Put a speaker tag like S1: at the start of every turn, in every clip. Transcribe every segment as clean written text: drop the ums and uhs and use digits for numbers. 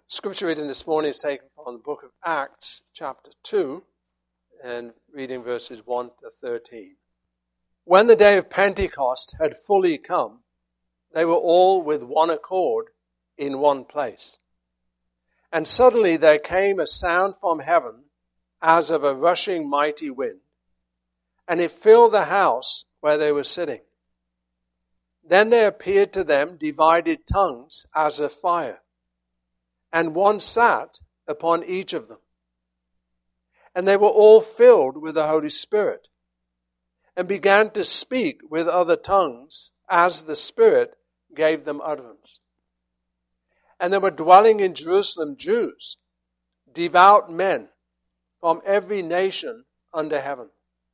S1: Scripture reading this morning is taken from the book of Acts, chapter 2, and reading verses 1 to 13. When the day of Pentecost had fully come, they were all with one accord in one place. And suddenly there came a sound from heaven as of a rushing mighty wind, and it filled the house where they were sitting. Then there appeared to them divided tongues as of fire, and one sat upon each of them. And they were all filled with the Holy Spirit, and began to speak with other tongues as the Spirit gave them utterance. And there were dwelling in Jerusalem Jews, devout men from every nation under heaven.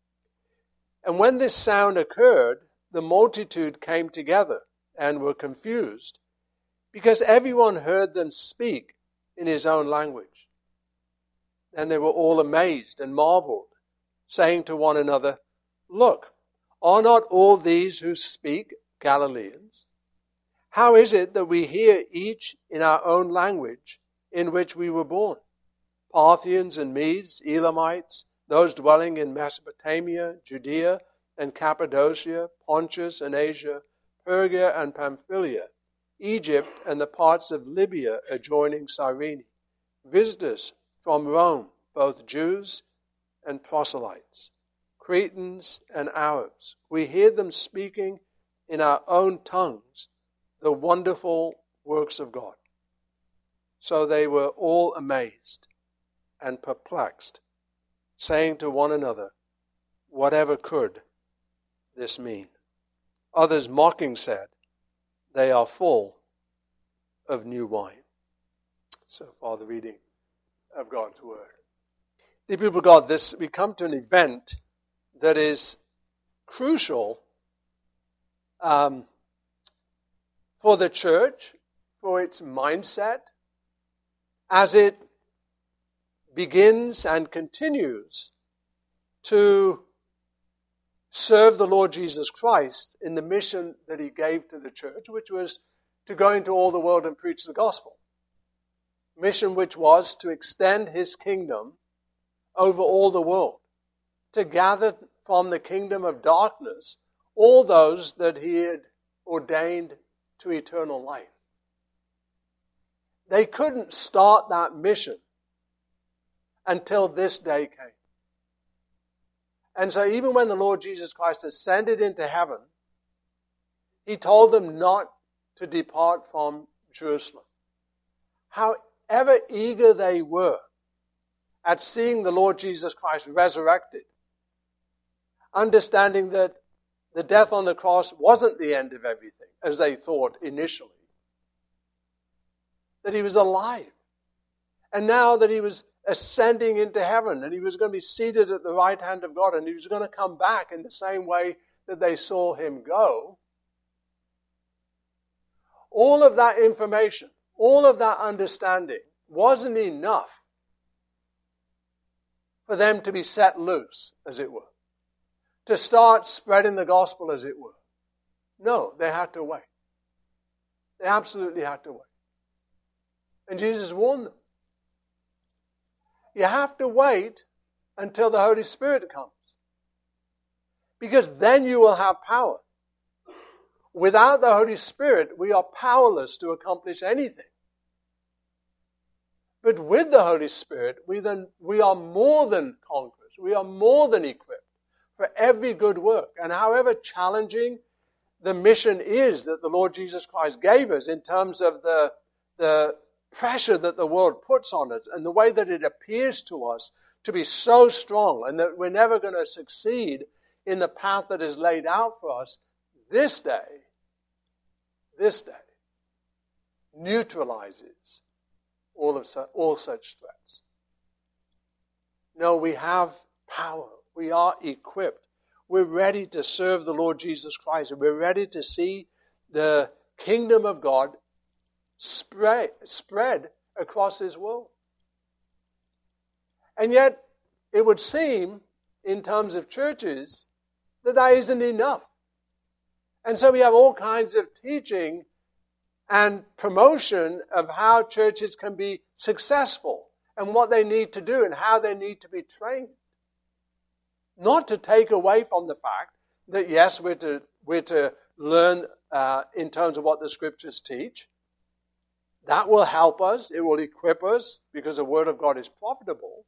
S1: And when this sound occurred, the multitude came together and were confused, because everyone heard them speak in his own language. Then they were all amazed and marveled, saying to one another, "Look, are not all these who speak Galileans? How is it that we hear each in our own language in which we were born? Parthians and Medes, Elamites, those dwelling in Mesopotamia, Judea and Cappadocia, Pontus and Asia, Persia and Pamphylia, Egypt and the parts of Libya adjoining Cyrene, visitors from Rome, both Jews and proselytes, Cretans and Arabs. We hear them speaking in our own tongues the wonderful works of God." So they were all amazed and perplexed, saying to one another, "Whatever could this mean?" Others mocking said, "They are full of new wine." So far the reading of God's Word. Dear people of God, we come to an event that is crucial for the church, for its mindset, as it begins and continues to serve the Lord Jesus Christ in the mission that he gave to the church, which was to go into all the world and preach the gospel. Mission which was to extend his kingdom over all the world, to gather from the kingdom of darkness all those that he had ordained to eternal life. They couldn't start that mission until this day came. And so even when the Lord Jesus Christ ascended into heaven, he told them not to depart from Jerusalem. However eager they were at seeing the Lord Jesus Christ resurrected, understanding that the death on the cross wasn't the end of everything, as they thought initially, that he was alive. And now that he was ascending into heaven, and he was going to be seated at the right hand of God, and he was going to come back in the same way that they saw him go. All of that information, all of that understanding wasn't enough for them to be set loose, as it were, to start spreading the gospel, as it were. No, they had to wait. They absolutely had to wait. And Jesus warned them. You have to wait until the Holy Spirit comes, because then you will have power. Without the Holy Spirit, we are powerless to accomplish anything. But with the Holy Spirit, we are more than conquerors. We are more than equipped for every good work. And however challenging the mission is that the Lord Jesus Christ gave us in terms of the pressure that the world puts on us and the way that it appears to us to be so strong and that we're never going to succeed in the path that is laid out for us, this day neutralizes all such threats. No, we have power. We are equipped. We're ready to serve the Lord Jesus Christ. We're ready to see the kingdom of God spread across his world. And yet, it would seem, in terms of churches, that isn't enough. And so we have all kinds of teaching and promotion of how churches can be successful and what they need to do and how they need to be trained. Not to take away from the fact that, yes, we're to learn in terms of what the Scriptures teach. That will help us. It will equip us because the Word of God is profitable.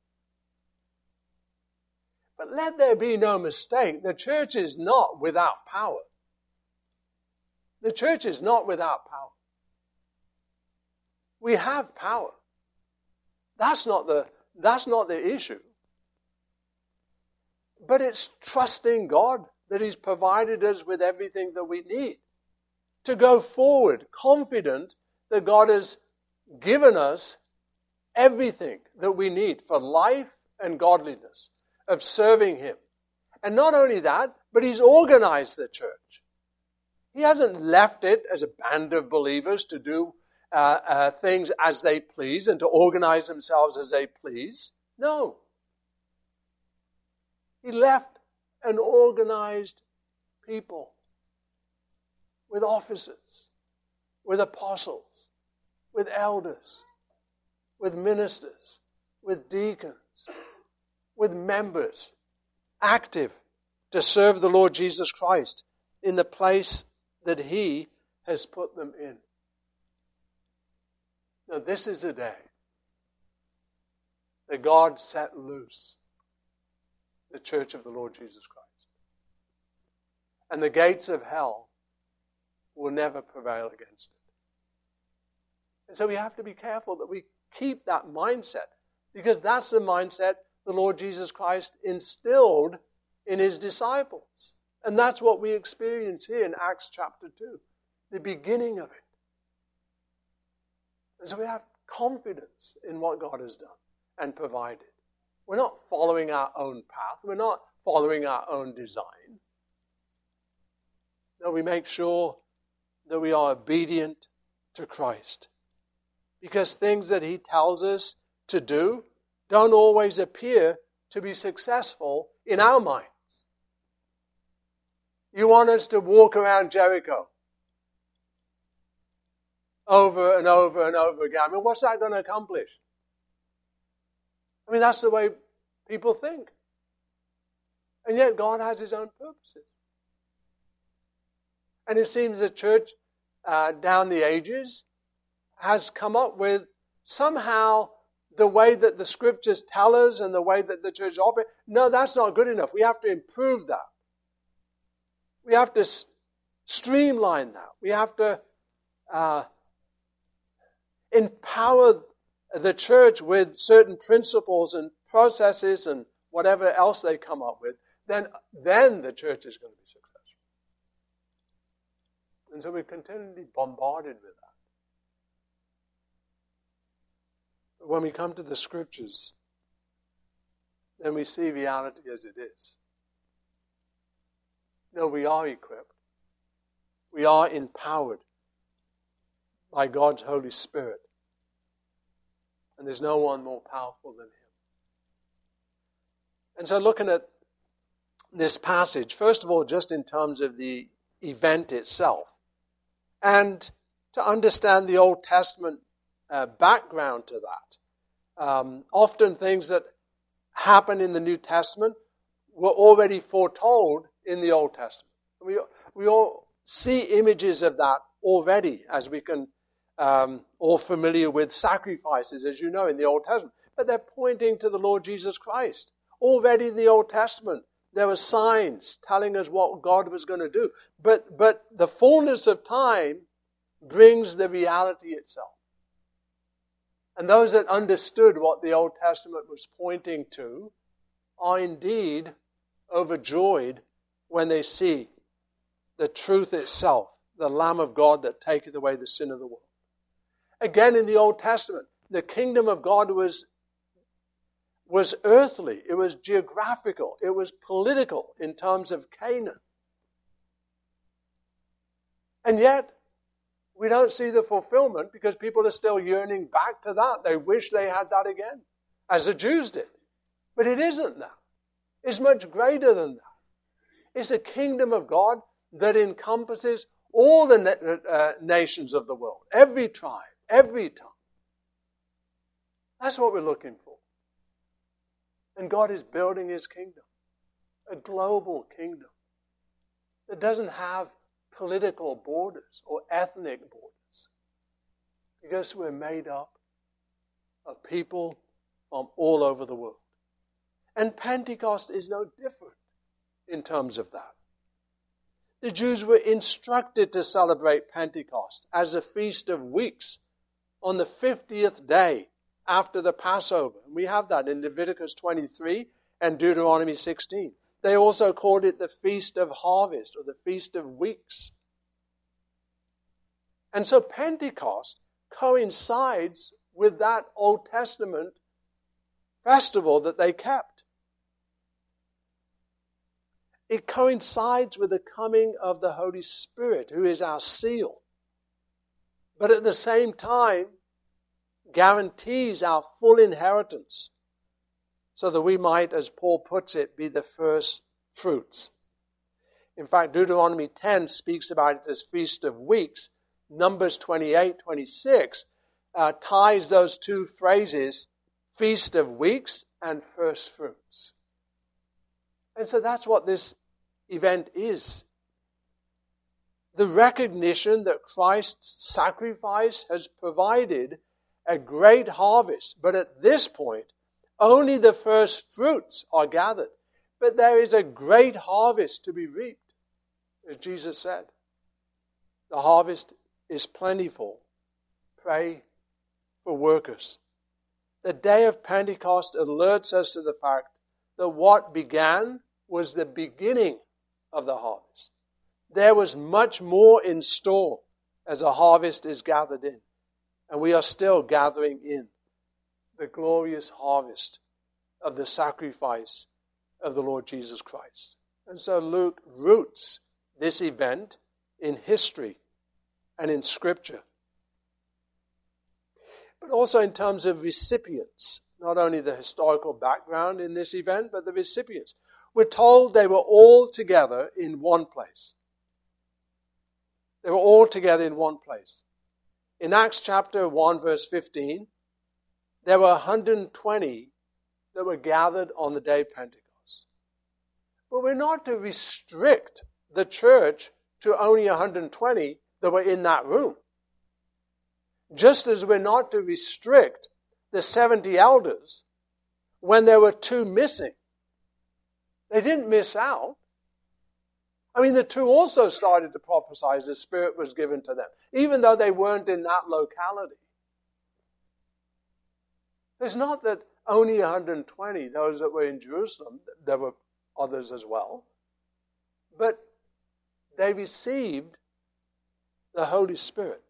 S1: But let there be no mistake, the church is not without power. The church is not without power. We have power. That's not the issue. But it's trusting God that He's provided us with everything that we need to go forward, confident that God has given us everything that we need for life and godliness, of serving Him. And not only that, but He's organized the church. He hasn't left it as a band of believers to do things as they please and to organize themselves as they please. No. He left an organized people with officers, with apostles, with elders, with ministers, with deacons, with members, active to serve the Lord Jesus Christ in the place that He has put them in. Now, this is a day that God set loose the church of the Lord Jesus Christ. And the gates of hell will never prevail against it. And so we have to be careful that we keep that mindset, because that's the mindset the Lord Jesus Christ instilled in His disciples. And that's what we experience here in Acts chapter 2, the beginning of it. And so we have confidence in what God has done and provided. We're not following our own path. We're not following our own design. No, we make sure that we are obedient to Christ. Because things that He tells us to do don't always appear to be successful in our minds. You want us to walk around Jericho over and over and over again. I mean, what's that going to accomplish? I mean, that's the way people think. And yet God has His own purposes. And it seems the church down the ages has come up with somehow the way that the Scriptures tell us and the way that the church operates. No, that's not good enough. We have to improve that. We have to streamline that. We have to empower the church with certain principles and processes and whatever else they come up with. Then the church is going to be successful. And so we're continually bombarded with that. But when we come to the Scriptures, then we see reality as it is. No, we are equipped. We are empowered by God's Holy Spirit. And there's no one more powerful than Him. And so looking at this passage, first of all, just in terms of the event itself, and to understand the Old Testament background to that. Often things that happen in the New Testament were already foretold in the Old Testament. We all see images of that already, as we can all familiar with sacrifices, as you know, in the Old Testament. But they're pointing to the Lord Jesus Christ. Already in the Old Testament, there were signs telling us what God was going to do. But the fullness of time brings the reality itself. And those that understood what the Old Testament was pointing to are indeed overjoyed when they see the truth itself, the Lamb of God that taketh away the sin of the world. Again, in the Old Testament, the kingdom of God was earthly, it was geographical, it was political in terms of Canaan. And yet, we don't see the fulfillment because people are still yearning back to that. They wish they had that again, as the Jews did. But it isn't that. It's much greater than that. It's a kingdom of God that encompasses all the nations of the world, every tribe, every tongue. That's what we're looking for. And God is building His kingdom, a global kingdom that doesn't have political borders or ethnic borders, because we're made up of people from all over the world. And Pentecost is no different in terms of that. The Jews were instructed to celebrate Pentecost as a feast of weeks on the 50th day after the Passover. And we have that in Leviticus 23 and Deuteronomy 16. They also called it the Feast of Harvest or the Feast of Weeks. And so Pentecost coincides with that Old Testament festival that they kept. It coincides with the coming of the Holy Spirit, who is our seal. But at the same time, guarantees our full inheritance, so that we might, as Paul puts it, be the first fruits. In fact, Deuteronomy 10 speaks about it as Feast of Weeks. Numbers 28-26 ties those two phrases, Feast of Weeks and First Fruits. And so that's what this event is. The recognition that Christ's sacrifice has provided a great harvest, but at this point, only the first fruits are gathered. But there is a great harvest to be reaped, as Jesus said. The harvest is plentiful. Pray for workers. The day of Pentecost alerts us to the fact that what began was the beginning of the harvest. There was much more in store as a harvest is gathered in. And we are still gathering in the glorious harvest of the sacrifice of the Lord Jesus Christ. And so Luke roots this event in history and in Scripture. But also in terms of recipients, not only the historical background in this event, but the recipients. We're told they were all together in one place. They were all together in one place. In Acts chapter 1, verse 15, there were 120 that were gathered on the day of Pentecost. But we're not to restrict the church to only 120 that were in that room. Just as we're not to restrict the 70 elders when there were 2 missing. They didn't miss out. I mean, the 2 also started to prophesy as the Spirit was given to them, even though they weren't in that locality. It's not that only 120, those that were in Jerusalem, there were others as well, but they received the Holy Spirit.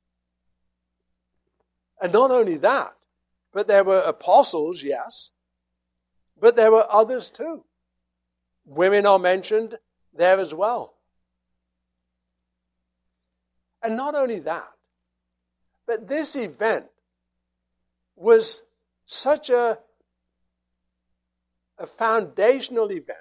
S1: And not only that, but there were apostles, yes, but there were others too. Women are mentioned there as well. And not only that, but this event was such a foundational event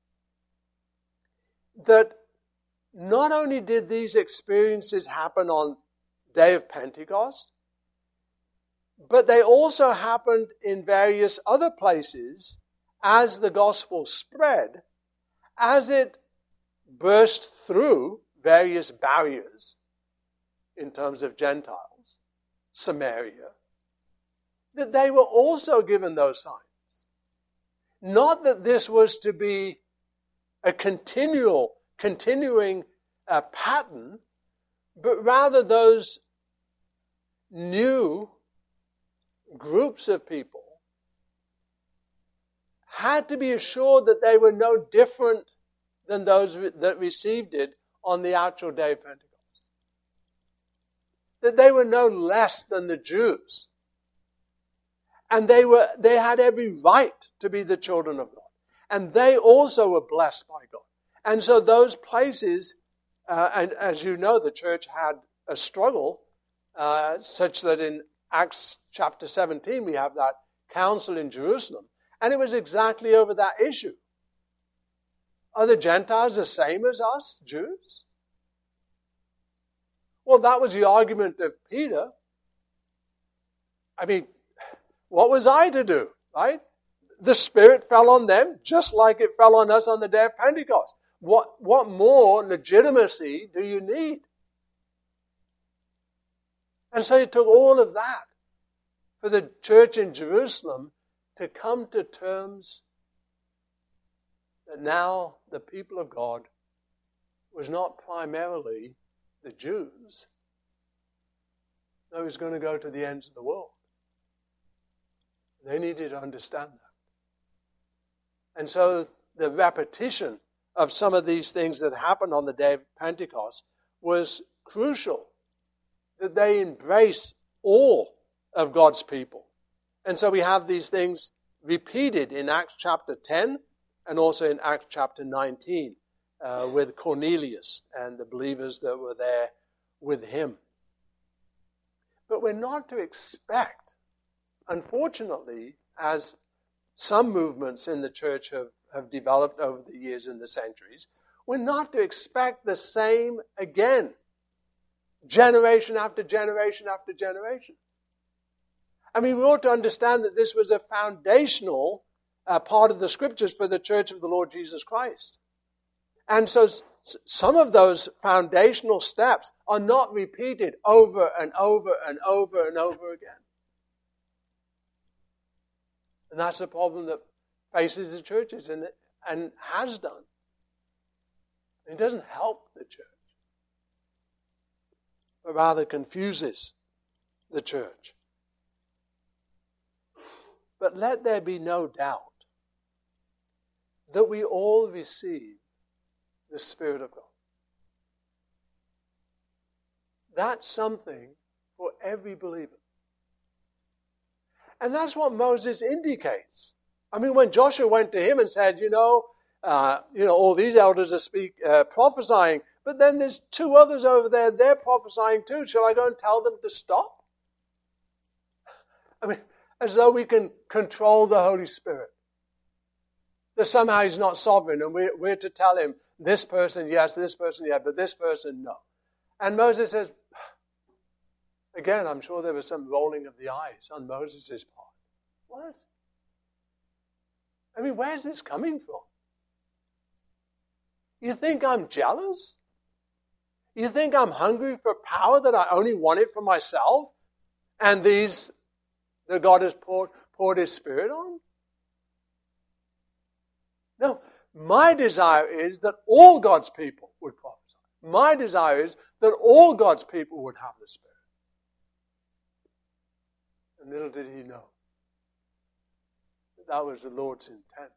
S1: that not only did these experiences happen on the day of Pentecost, but they also happened in various other places as the gospel spread, as it burst through various barriers in terms of Gentiles, Samaria, that they were also given those signs. Not that this was to be a continuing pattern, but rather those new groups of people had to be assured that they were no different than those that received it on the actual day of Pentecost. That they were no less than the Jews. And they had every right to be the children of God. And they also were blessed by God. And so those places, and as you know, the church had a struggle, such that in Acts chapter 17, we have that council in Jerusalem. And it was exactly over that issue. Are the Gentiles the same as us, Jews? Well, that was the argument of Peter. I mean, what was I to do, right? The Spirit fell on them just like it fell on us on the day of Pentecost. What more legitimacy do you need? And so it took all of that for the church in Jerusalem to come to terms that now the people of God was not primarily the Jews. No, it was going to go to the ends of the world. They needed to understand that. And so the repetition of some of these things that happened on the day of Pentecost was crucial, that they embrace all of God's people. And so we have these things repeated in Acts chapter 10 and also in Acts chapter 19 with Cornelius and the believers that were there with him. But we're not to expect, unfortunately, as some movements in the church have developed over the years and the centuries, we're not to expect the same again, generation after generation after generation. I mean, we ought to understand that this was a foundational part of the Scriptures for the church of the Lord Jesus Christ. And so some of those foundational steps are not repeated over and over and over and over again. And that's the problem that faces the churches and has done. It doesn't help the church, but rather confuses the church. But let there be no doubt that we all receive the Spirit of God. That's something for every believer. And that's what Moses indicates. I mean, when Joshua went to him and said, all these elders are prophesying, but then there's two others over there, they're prophesying too. Shall I go and tell them to stop? I mean, as though we can control the Holy Spirit. That somehow he's not sovereign and we're to tell him, this person yes, this person yes, but this person no. And Moses says, again, I'm sure there was some rolling of the eyes on Moses' part. What? I mean, where's this coming from? You think I'm jealous? You think I'm hungry for power that I only want it for myself? And these that God has poured His Spirit on? No, my desire is that all God's people would prophesy. My desire is that all God's people would have the Spirit. And little did he know that was the Lord's intent.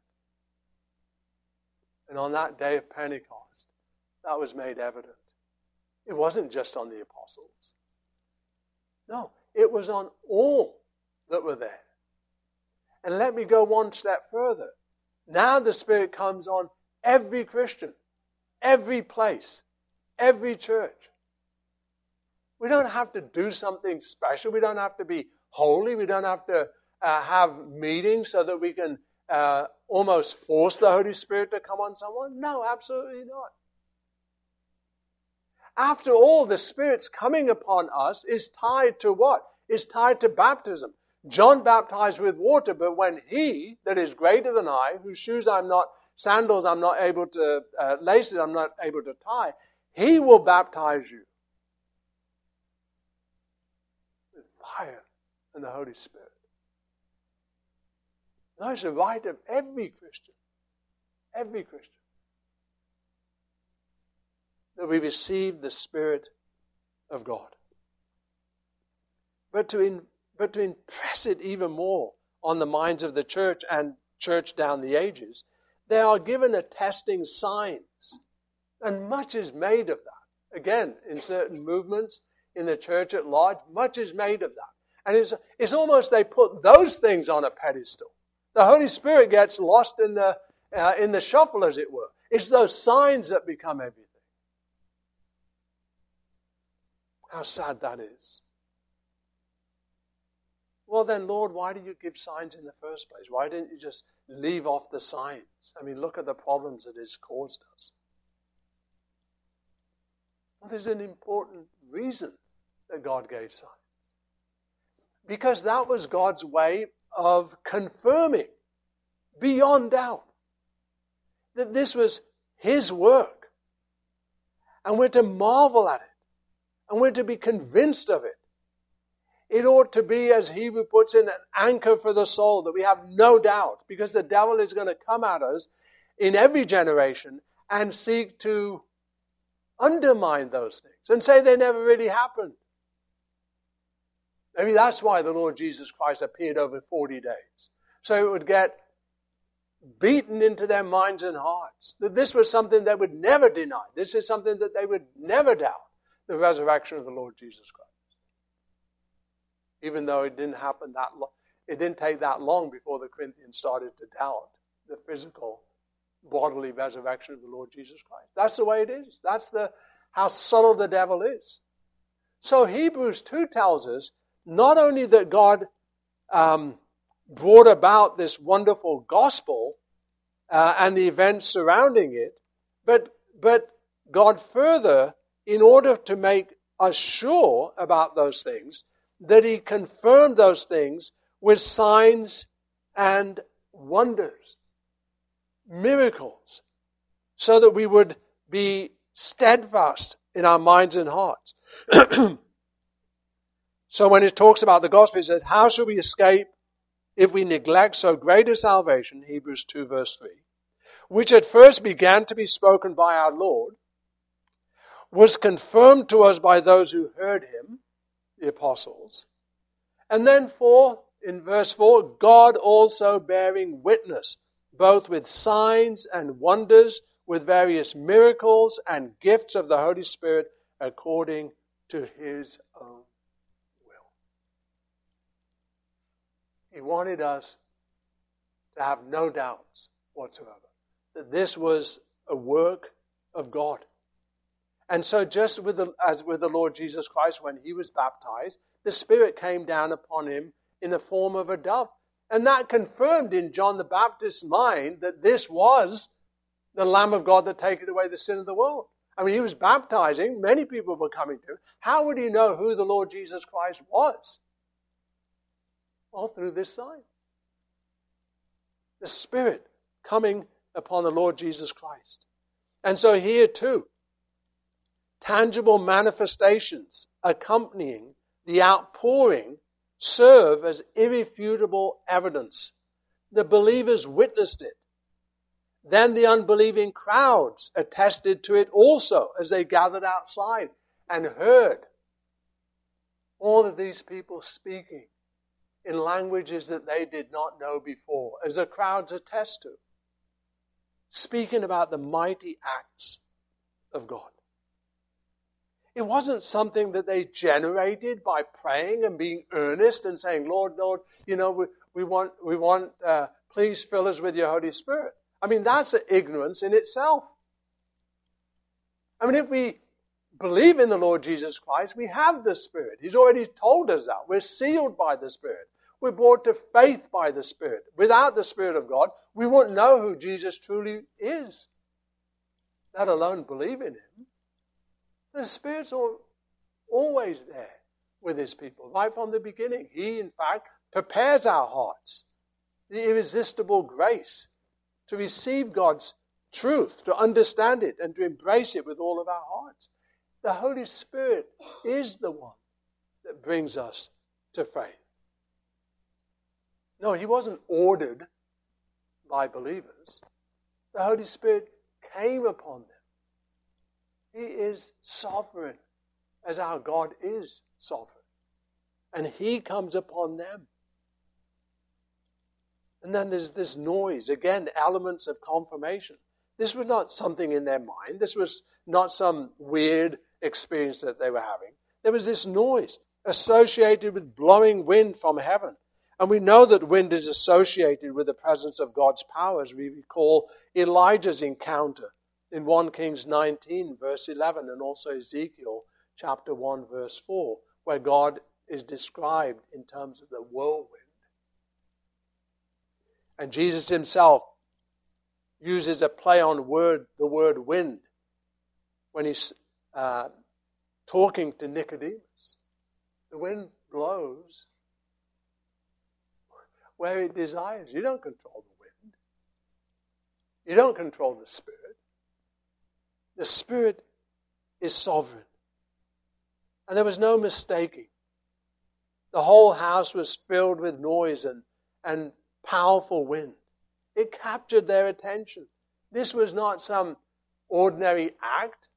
S1: And on that day of Pentecost, that was made evident. It wasn't just on the apostles. No, it was on all that were there. And let me go one step further. Now the Spirit comes on every Christian, every place, every church. We don't have to do something special. We don't have to be holy. We don't have to have meetings so that we can almost force the Holy Spirit to come on someone. No, absolutely not. After all, the Spirit's coming upon us is tied to what? Is tied to baptism. John baptized with water, but when he that is greater than I, whose sandals I'm not able to, laces I'm not able to tie, he will baptize you with fire and the Holy Spirit. That's the right of every Christian. Every Christian. That we receive the Spirit of God. But to impress it even more on the minds of the church and church down the ages, they are given attesting signs. And much is made of that. Again, in certain movements, in the church at large, much is made of that. And it's almost they put those things on a pedestal. The Holy Spirit gets lost in the shuffle, as it were. It's those signs that become everything. How sad that is. Well then, Lord, why did you give signs in the first place? Why didn't you just leave off the signs? I mean, look at the problems that it's caused us. Well, there's an important reason that God gave signs. Because that was God's way of confirming, beyond doubt, that this was His work. And we're to marvel at it. And we're to be convinced of it. It ought to be, as Hebrew puts in, an anchor for the soul, that we have no doubt, because the devil is going to come at us in every generation and seek to undermine those things and say they never really happened. Maybe that's why the Lord Jesus Christ appeared over 40 days. So it would get beaten into their minds and hearts that this was something they would never deny. This is something that they would never doubt, the resurrection of the Lord Jesus Christ. Even though it didn't happen that long, it didn't take that long before the Corinthians started to doubt the physical, bodily resurrection of the Lord Jesus Christ. That's the way it is. That's how subtle the devil is. So Hebrews 2 tells us not only that God brought about this wonderful gospel and the events surrounding it, but God further, in order to make us sure about those things, that He confirmed those things with signs and wonders, miracles, so that we would be steadfast in our minds and hearts. So when it talks about the gospel, it says, how shall we escape if we neglect so great a salvation, Hebrews 2 verse 3, which at first began to be spoken by our Lord, was confirmed to us by those who heard Him, the apostles, and then in verse 4, God also bearing witness, both with signs and wonders, with various miracles and gifts of the Holy Spirit, according to His own will. He wanted us to have no doubts whatsoever that this was a work of God. And so just as with the Lord Jesus Christ, when He was baptized, the Spirit came down upon Him in the form of a dove. And that confirmed in John the Baptist's mind that this was the Lamb of God that taketh away the sin of the world. I mean, he was baptizing. Many people were coming to him. How would he know who the Lord Jesus Christ was? Well, through this sign. The Spirit coming upon the Lord Jesus Christ. And so here too, tangible manifestations accompanying the outpouring serve as irrefutable evidence. The believers witnessed it. Then the unbelieving crowds attested to it also as they gathered outside and heard all of these people speaking in languages that they did not know before, as the crowds attest to, speaking about the mighty acts of God. It wasn't something that they generated by praying and being earnest and saying, Lord, Lord, we want, please fill us with your Holy Spirit. I mean, that's an ignorance in itself. I mean, if we believe in the Lord Jesus Christ, we have the Spirit. He's already told us that. We're sealed by the Spirit. We're brought to faith by the Spirit. Without the Spirit of God, we won't know who Jesus truly is, let alone believe in Him. The Spirit's always there with His people, right from the beginning. He, in fact, prepares our hearts, the irresistible grace to receive God's truth, to understand it, and to embrace it with all of our hearts. The Holy Spirit is the one that brings us to faith. No, He wasn't ordered by believers. The Holy Spirit came upon them. He is sovereign, as our God is sovereign. And He comes upon them. And then there's this noise, again, elements of confirmation. This was not something in their mind. This was not some weird experience that they were having. There was this noise associated with blowing wind from heaven. And we know that wind is associated with the presence of God's power, as we recall Elijah's encounter in 1 Kings 19, verse 11, and also Ezekiel chapter 1, verse 4, where God is described in terms of the whirlwind. And Jesus Himself uses a play on the word wind when He talking to Nicodemus. The wind blows where it desires. You don't control the wind. You don't control the Spirit. The Spirit is sovereign. And there was no mistaking. The whole house was filled with noise and powerful wind. It captured their attention. This was not some ordinary act,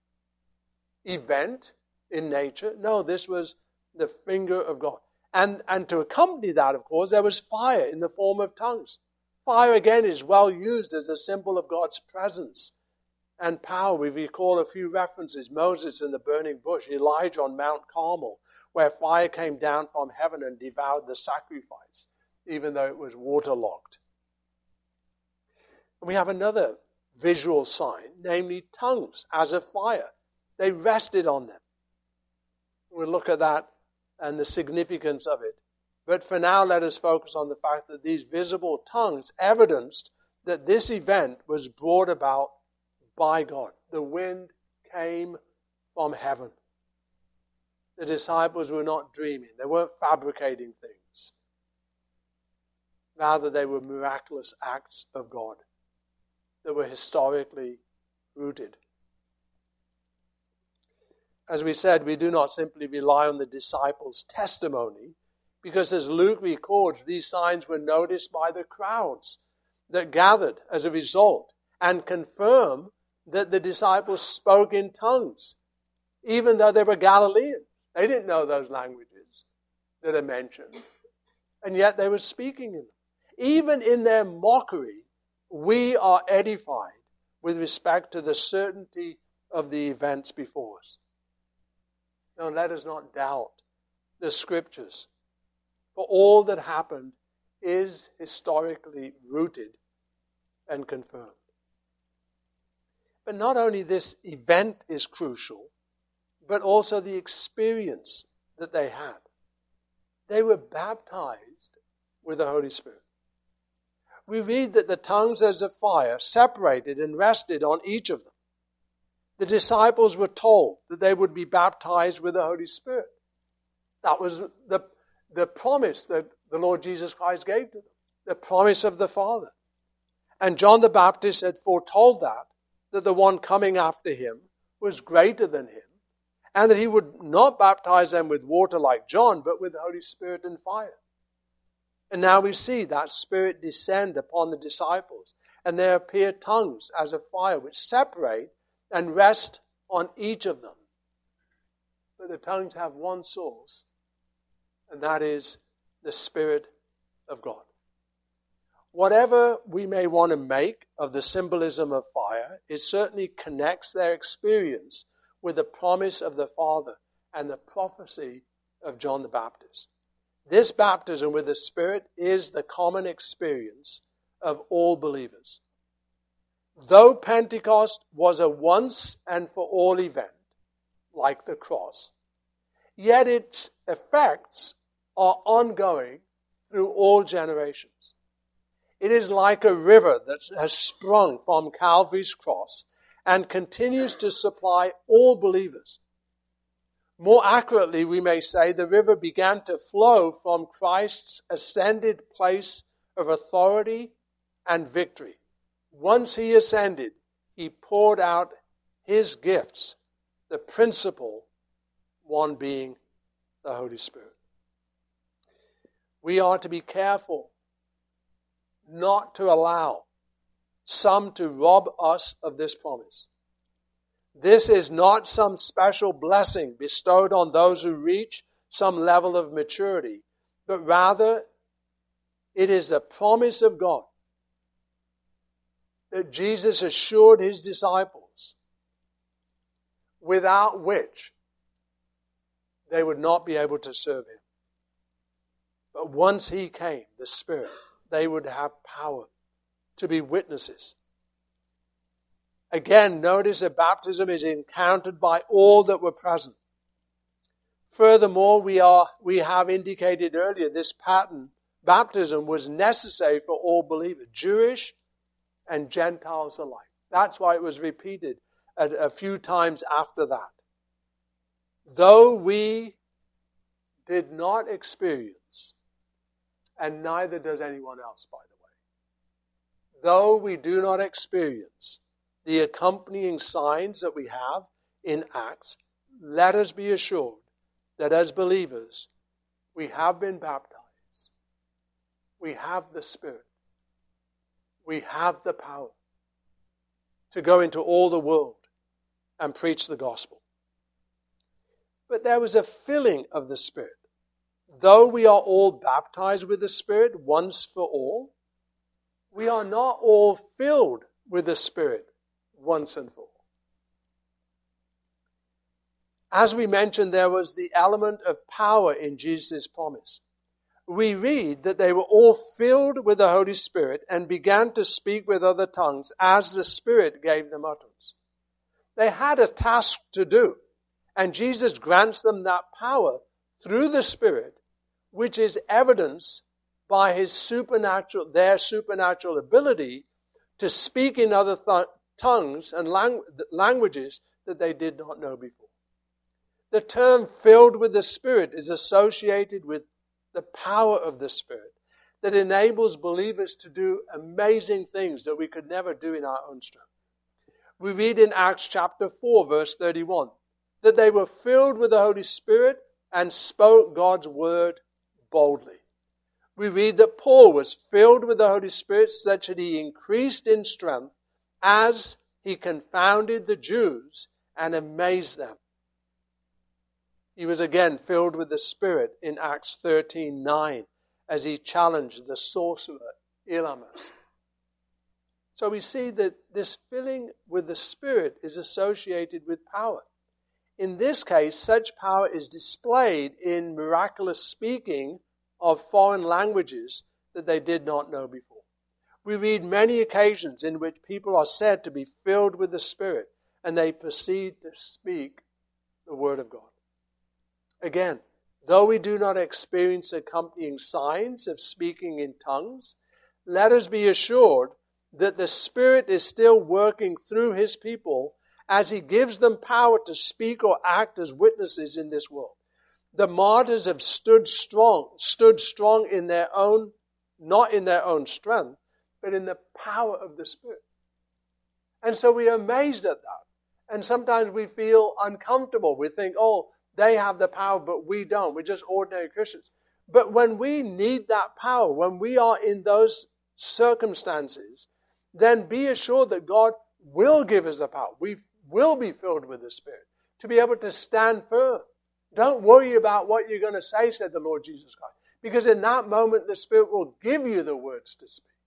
S1: event in nature. No, this was the finger of God. And to accompany that, of course, there was fire in the form of tongues. Fire, again, is well used as a symbol of God's presence and power. We recall a few references. Moses in the burning bush, Elijah on Mount Carmel, where fire came down from heaven and devoured the sacrifice, even though it was waterlogged. And we have another visual sign, namely tongues as a fire. They rested on them. We'll look at that and the significance of it. But for now, let us focus on the fact that these visible tongues evidenced that this event was brought about by God. The wind came from heaven. The disciples were not dreaming. They weren't fabricating things. Rather, they were miraculous acts of God that were historically rooted. As we said, we do not simply rely on the disciples' testimony, because as Luke records, these signs were noticed by the crowds that gathered as a result and confirm that the disciples spoke in tongues, even though they were Galileans. They didn't know those languages that are mentioned, and yet they were speaking in them. Even in their mockery, we are edified with respect to the certainty of the events before us. Now, let us not doubt the Scriptures, for all that happened is historically rooted and confirmed. But not only this event is crucial, but also the experience that they had. They were baptized with the Holy Spirit. We read that the tongues as a fire separated and rested on each of them. The disciples were told that they would be baptized with the Holy Spirit. That was the promise that the Lord Jesus Christ gave to them, the promise of the Father. And John the Baptist had foretold that the one coming after him was greater than him, and that he would not baptize them with water like John, but with the Holy Spirit and fire. And now we see that Spirit descend upon the disciples, and there appear tongues as a fire which separate and rest on each of them. But the tongues have one source, and that is the Spirit of God. Whatever we may want to make of the symbolism of fire, it certainly connects their experience with the promise of the Father and the prophecy of John the Baptist. This baptism with the Spirit is the common experience of all believers. Though Pentecost was a once and for all event, like the cross, yet its effects are ongoing through all generations. It is like a river that has sprung from Calvary's cross and continues to supply all believers. More accurately, we may say the river began to flow from Christ's ascended place of authority and victory. Once he ascended, he poured out his gifts, the principal one being the Holy Spirit. We are to be careful not to allow some to rob us of this promise. This is not some special blessing bestowed on those who reach some level of maturity, but rather it is the promise of God that Jesus assured his disciples, without which they would not be able to serve him. But once he came, the Spirit, they would have power to be witnesses. Again, notice that baptism is encountered by all that were present. Furthermore, we have indicated earlier this pattern, baptism was necessary for all believers, Jewish and Gentiles alike. That's why it was repeated a few times after that. though we did not experience, and neither does anyone else, by the way, though we do not experience the accompanying signs that we have in Acts, let us be assured that as believers, we have been baptized. We have the Spirit. We have the power to go into all the world and preach the gospel. But there was a filling of the Spirit. Though we are all baptized with the Spirit once for all, we are not all filled with the Spirit once and for all. As we mentioned, there was the element of power in Jesus' promise. We read that they were all filled with the Holy Spirit and began to speak with other tongues as the Spirit gave them utterance. They had a task to do, and Jesus grants them that power through the Spirit, which is evidenced by their supernatural ability to speak in other tongues and languages that they did not know before. The term filled with the Spirit is associated with the power of the Spirit that enables believers to do amazing things that we could never do in our own strength. We read in Acts chapter 4, verse 31, that they were filled with the Holy Spirit and spoke God's word boldly. We read that Paul was filled with the Holy Spirit such that he increased in strength as he confounded the Jews and amazed them. He was again filled with the Spirit in Acts 13:9 as he challenged the sorcerer Elymas. So we see that this filling with the Spirit is associated with power. In this case, such power is displayed in miraculous speaking of foreign languages that they did not know before. We read many occasions in which people are said to be filled with the Spirit and they proceed to speak the Word of God. Again, though we do not experience accompanying signs of speaking in tongues, let us be assured that the Spirit is still working through His people as He gives them power to speak or act as witnesses in this world. The martyrs have stood strong in their own, not in their own strength, but in the power of the Spirit. And so we are amazed at that. And sometimes we feel uncomfortable. We think, oh, they have the power, but we don't. We're just ordinary Christians. But when we need that power, when we are in those circumstances, then be assured that God will give us the power. We will be filled with the Spirit to be able to stand firm. Don't worry about what you're going to say, said the Lord Jesus Christ. Because in that moment, the Spirit will give you the words to speak.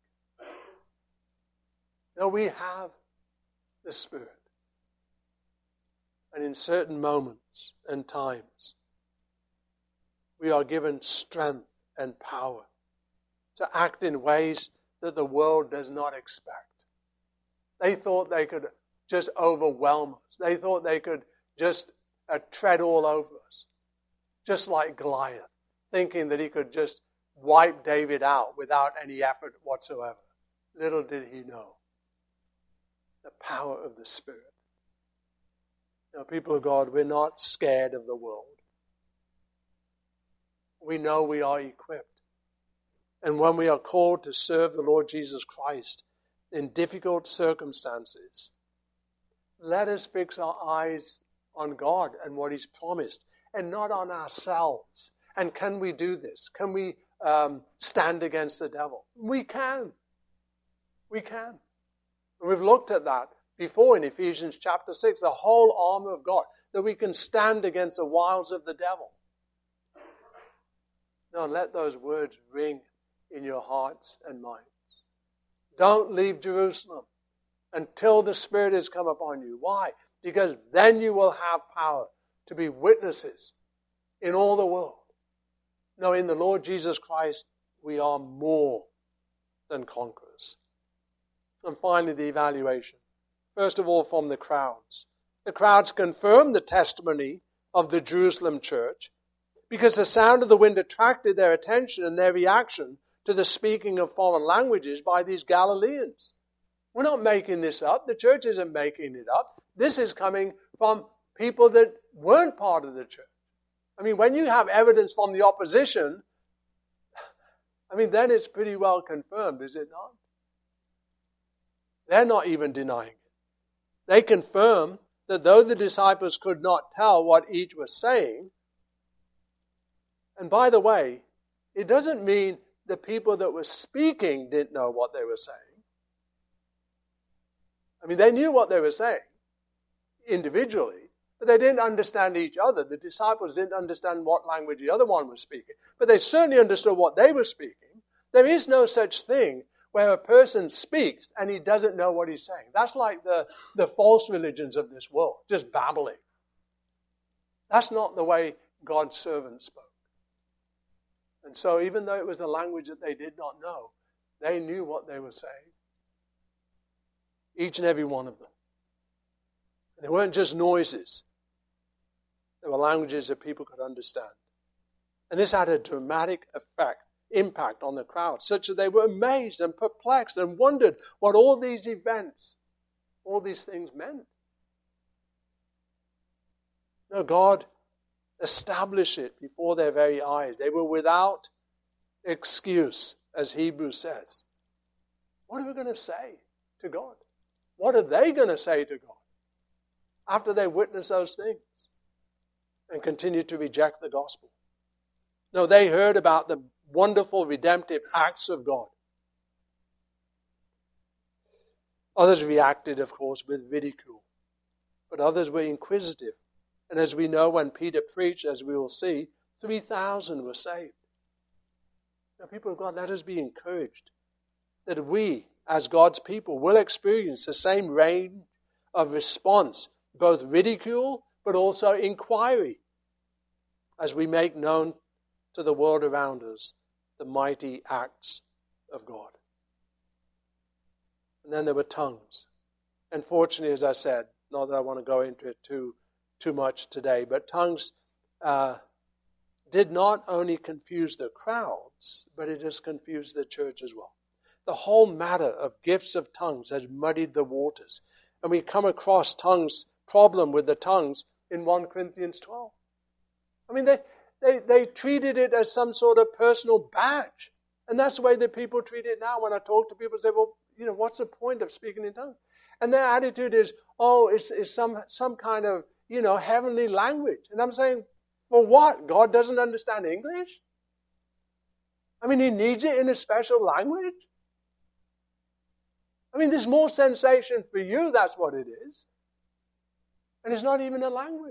S1: Now we have the Spirit. And in certain moments and times, we are given strength and power to act in ways that the world does not expect. They thought they could just overwhelm us. They thought they could just tread all over us. Just like Goliath, thinking that he could just wipe David out without any effort whatsoever. Little did he know the power of the Spirit. Now, people of God, we're not scared of the world. We know we are equipped. And when we are called to serve the Lord Jesus Christ in difficult circumstances, let us fix our eyes on God and what He's promised, and not on ourselves. And can we do this? Can we stand against the devil? We can. We can. We've looked at that before in Ephesians chapter 6, the whole armor of God, that we can stand against the wiles of the devil. Now let those words ring in your hearts and minds. Don't leave Jerusalem until the Spirit has come upon you. Why? Because then you will have power to be witnesses in all the world. No, in the Lord Jesus Christ, we are more than conquerors. And finally, the evaluation. First of all, from the crowds. The crowds confirmed the testimony of the Jerusalem church because the sound of the wind attracted their attention and their reaction to the speaking of foreign languages by these Galileans. We're not making this up. The church isn't making it up. This is coming from people that weren't part of the church. I mean, when you have evidence from the opposition, I mean, then it's pretty well confirmed, is it not? They're not even denying it. They confirm that though the disciples could not tell what each was saying, and by the way, it doesn't mean the people that were speaking didn't know what they were saying. I mean, they knew what they were saying individually, but they didn't understand each other. The disciples didn't understand what language the other one was speaking, but they certainly understood what they were speaking. There is no such thing where a person speaks and he doesn't know what he's saying. That's like the false religions of this world, just babbling. That's not the way God's servants spoke. And so even though it was a language that they did not know, they knew what they were saying. Each and every one of them. They weren't just noises. They were languages that people could understand. And this had a dramatic impact on the crowd, such that they were amazed and perplexed and wondered what all these events, all these things meant. No, God established it before their very eyes. They were without excuse, as Hebrews says. What are we going to say to God? What are they going to say to God after they witness those things and continue to reject the gospel? No, they heard about the wonderful redemptive acts of God. Others reacted, of course, with ridicule, but others were inquisitive. And as we know, when Peter preached, as we will see, 3,000 were saved. Now, people of God, let us be encouraged that we, as God's people, will experience the same range of response, both ridicule, but also inquiry, as we make known to the world around us the mighty acts of God. And then there were tongues. And fortunately, as I said, not that I want to go into it too much today, but tongues did not only confuse the crowds, but it has confused the church as well. The whole matter of gifts of tongues has muddied the waters. And we come across tongues, problem with the tongues in 1 Corinthians 12. I mean, they treated it as some sort of personal badge. And that's the way that people treat it now. When I talk to people, say, well, what's the point of speaking in tongues? And their attitude is, it's some kind of, heavenly language. And I'm saying, for what? God doesn't understand English? I mean, he needs it in a special language? I mean, there's more sensation for you, that's what it is. And it's not even a language.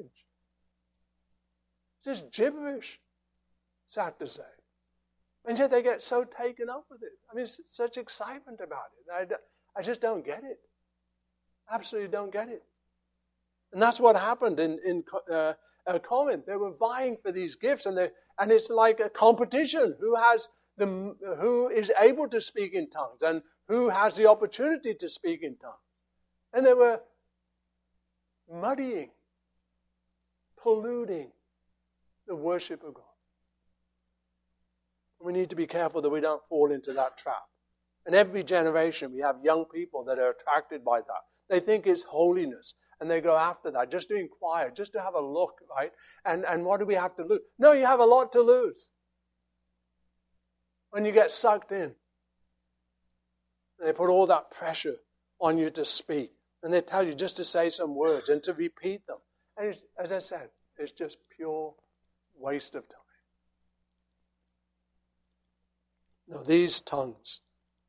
S1: It's just gibberish, sad to say. And yet they get so taken up with it. I mean, it's such excitement about it. I just don't get it. Absolutely don't get it. And that's what happened in Corinth. They were vying for these gifts, and it's like a competition. Who is able to speak in tongues, and who has the opportunity to speak in tongues? And they were muddying, polluting the worship of God. We need to be careful that we don't fall into that trap. In every generation, we have young people that are attracted by that. They think it's holiness, and they go after that, just to inquire, just to have a look, right? And what do we have to lose? No, you have a lot to lose when you get sucked in. They put all that pressure on you to speak, and they tell you just to say some words and to repeat them. And as I said, it's just pure waste of time. No, these tongues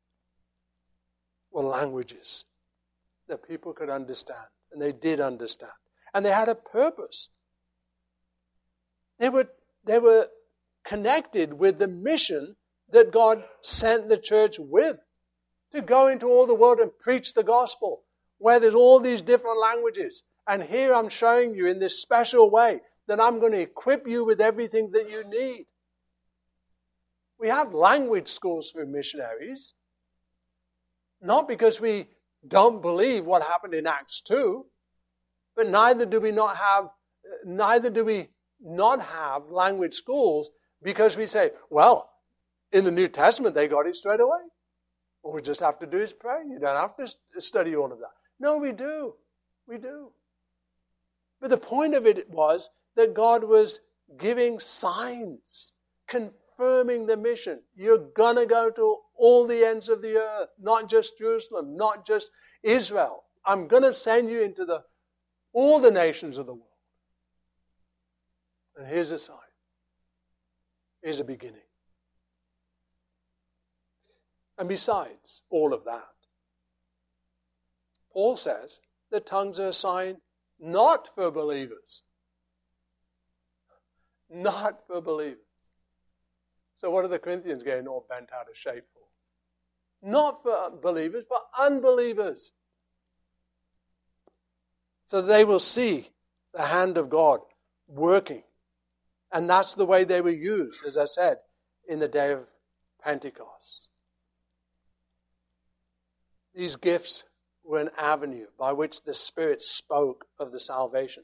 S1: were languages that people could understand, and they did understand. And they had a purpose. They were connected with the mission that God sent the church with, to go into all the world and preach the gospel, where there's all these different languages. And here I'm showing you in this special way that I'm going to equip you with everything that you need. We have language schools for missionaries, not because we don't believe what happened in Acts 2, but neither do we not have language schools because we say, well, in the New Testament they got it straight away. All we just have to do is pray. You don't have to study all of that. No, we do. We do. But the point of it was that God was giving signs, confirming the mission. You're going to go to all the ends of the earth, not just Jerusalem, not just Israel. I'm going to send you into all the nations of the world. And here's a sign. Here's a beginning. And besides all of that, Paul says that tongues are a sign not for believers. Not for believers. So what are the Corinthians getting all bent out of shape for? Not for believers, but unbelievers. So they will see the hand of God working. And that's the way they were used, as I said, in the day of Pentecost. These gifts were an avenue by which the Spirit spoke of the salvation.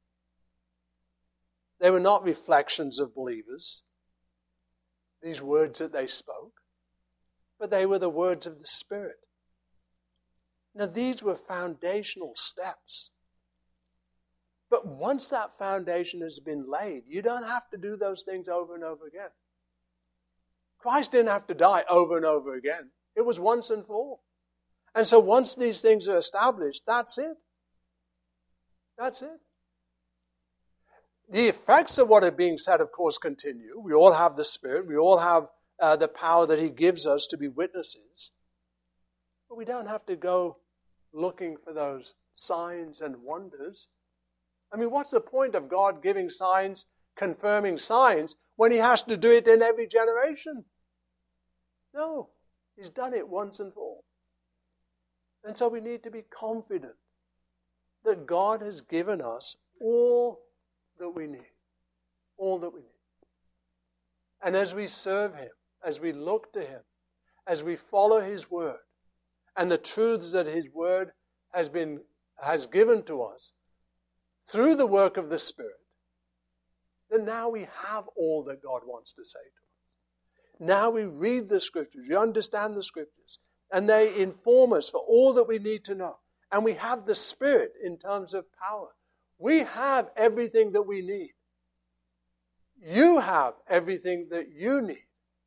S1: They were not reflections of believers, these words that they spoke, but they were the words of the Spirit. Now, these were foundational steps. But once that foundation has been laid, you don't have to do those things over and over again. Christ didn't have to die over and over again. It was once and for all. And so once these things are established, that's it. That's it. The effects of what are being said, of course, continue. We all have the Spirit. We all have the power that He gives us to be witnesses. But we don't have to go looking for those signs and wonders. I mean, what's the point of God giving signs, confirming signs, when He has to do it in every generation? No. He's done it once and for all. And so we need to be confident that God has given us all that we need. All that we need. And as we serve Him, as we look to Him, as we follow His Word, and the truths that His Word has given to us through the work of the Spirit, then now we have all that God wants to say to us. Now we read the Scriptures, we understand the Scriptures, and they inform us for all that we need to know. And we have the Spirit in terms of power. We have everything that we need. You have everything that you need.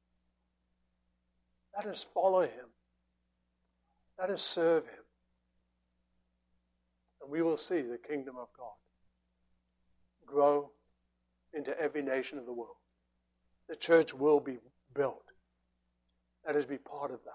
S1: Let us follow Him. Let us serve Him. And we will see the kingdom of God grow into every nation of the world. The church will be built. Let us be part of that.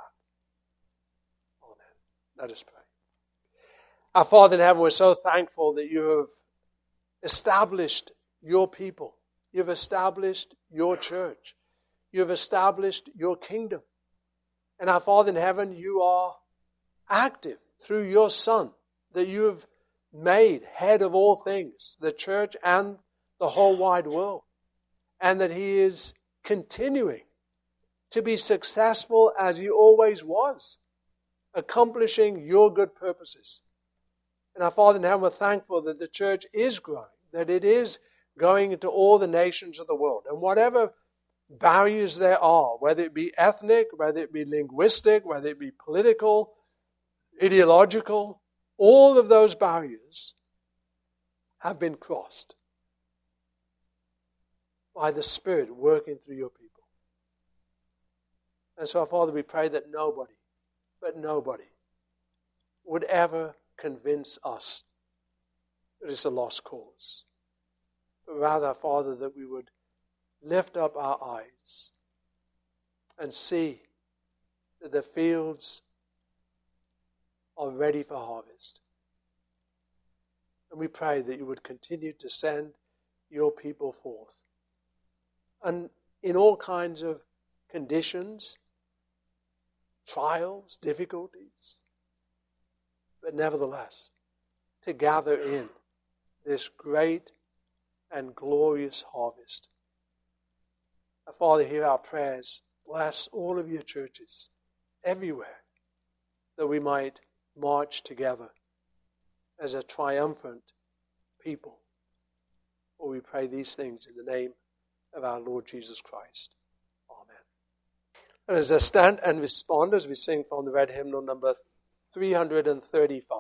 S1: Let us pray. Our Father in heaven, we're so thankful that you have established your people. You've established your church. You've established your kingdom. And our Father in heaven, you are active through your Son that you have made head of all things, the church and the whole wide world. And that He is continuing to be successful as He always was, accomplishing your good purposes. And our Father in heaven, we're thankful that the church is growing, that it is going into all the nations of the world. And whatever barriers there are, whether it be ethnic, whether it be linguistic, whether it be political, ideological, all of those barriers have been crossed by the Spirit working through your people. And so, our Father, we pray that nobody would ever convince us that it's a lost cause. But rather, Father, that we would lift up our eyes and see that the fields are ready for harvest. And we pray that you would continue to send your people forth. And in all kinds of conditions, trials, difficulties, but nevertheless, to gather in this great and glorious harvest. Father, hear our prayers. Bless all of your churches everywhere, that we might march together as a triumphant people. For we pray these things in the name of our Lord Jesus Christ. Amen. And as I stand and respond as we sing from the red hymnal number 335.